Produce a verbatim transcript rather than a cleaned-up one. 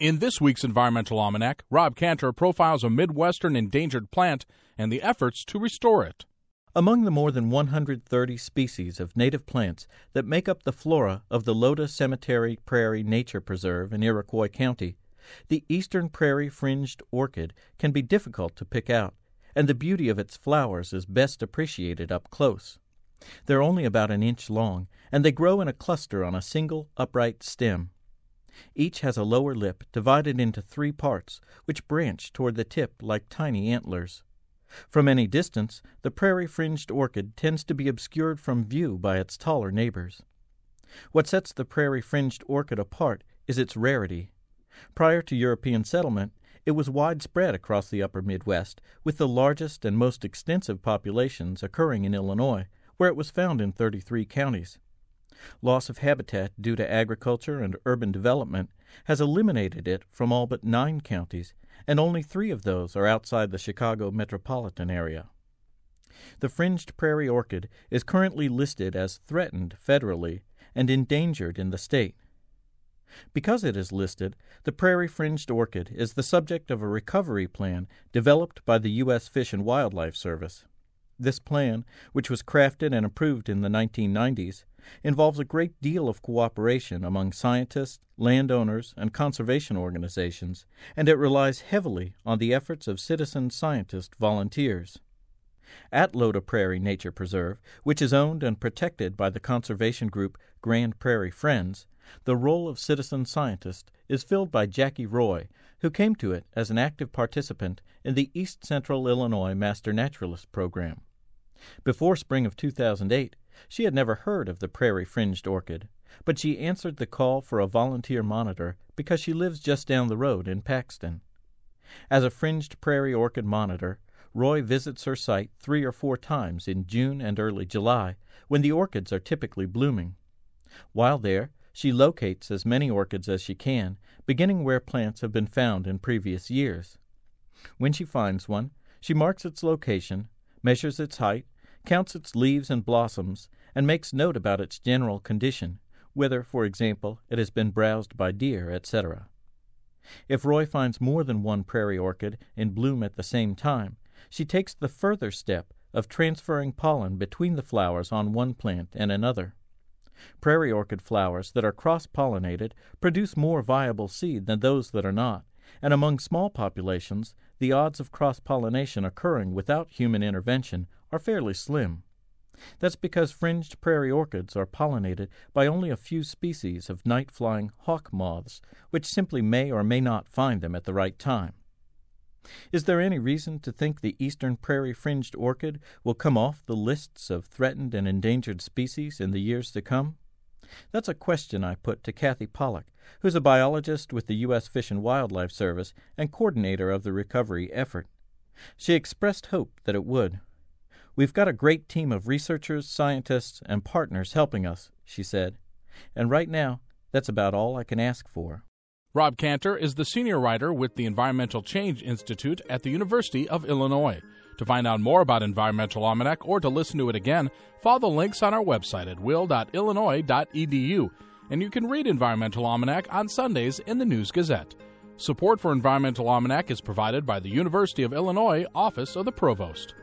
In this week's Environmental Almanac, Rob Cantor profiles a Midwestern endangered plant and the efforts to restore it. Among the more than one hundred thirty species of native plants that make up the flora of the Loda Cemetery Prairie Nature Preserve in Iroquois County, the eastern prairie-fringed orchid can be difficult to pick out, and the beauty of its flowers is best appreciated up close. They're only about an inch long, and they grow in a cluster on a single upright stem. Each has a lower lip divided into three parts, which branch toward the tip like tiny antlers. From any distance, the prairie-fringed orchid tends to be obscured from view by its taller neighbors. What sets the prairie-fringed orchid apart is its rarity. Prior to European settlement, it was widespread across the upper Midwest, with the largest and most extensive populations occurring in Illinois, where it was found in thirty-three counties. Loss of habitat due to agriculture and urban development has eliminated it from all but nine counties, and only three of those are outside the Chicago metropolitan area. The fringed prairie orchid is currently listed as threatened federally and endangered in the state. Because it is listed, the prairie-fringed orchid is the subject of a recovery plan developed by the U S Fish and Wildlife Service. This plan, which was crafted and approved in the nineteen nineties, involves a great deal of cooperation among scientists, landowners, and conservation organizations, and it relies heavily on the efforts of citizen scientist volunteers. At Loda Prairie Nature Preserve, which is owned and protected by the conservation group Grand Prairie Friends, the role of citizen scientist is filled by Jackie Roy, who came to it as an active participant in the East Central Illinois Master Naturalist Program. Before spring of two thousand eight, she had never heard of the prairie-fringed orchid, but she answered the call for a volunteer monitor because she lives just down the road in Paxton. As a fringed prairie orchid monitor, Roy visits her site three or four times in June and early July, when the orchids are typically blooming. While there, she locates as many orchids as she can, beginning where plants have been found in previous years. When she finds one, she marks its location, measures its height, counts its leaves and blossoms, and makes note about its general condition, whether, for example, it has been browsed by deer, et cetera. If Roy finds more than one prairie orchid in bloom at the same time, she takes the further step of transferring pollen between the flowers on one plant and another. Prairie orchid flowers that are cross-pollinated produce more viable seed than those that are not, and among small populations, the odds of cross-pollination occurring without human intervention are fairly slim. That's because fringed prairie orchids are pollinated by only a few species of night-flying hawk moths, which simply may or may not find them at the right time. Is there any reason to think the eastern prairie-fringed orchid will come off the lists of threatened and endangered species in the years to come? That's a question I put to Kathy Pollock, who's a biologist with the U S Fish and Wildlife Service and coordinator of the recovery effort. She expressed hope that it would. "We've got a great team of researchers, scientists, and partners helping us," she said, "and right now, that's about all I can ask for." Rob Cantor is the senior writer with the Environmental Change Institute at the University of Illinois. To find out more about Environmental Almanac or to listen to it again, follow the links on our website at will dot illinois dot e d u, and you can read Environmental Almanac on Sundays in the News Gazette. Support for Environmental Almanac is provided by the University of Illinois Office of the Provost.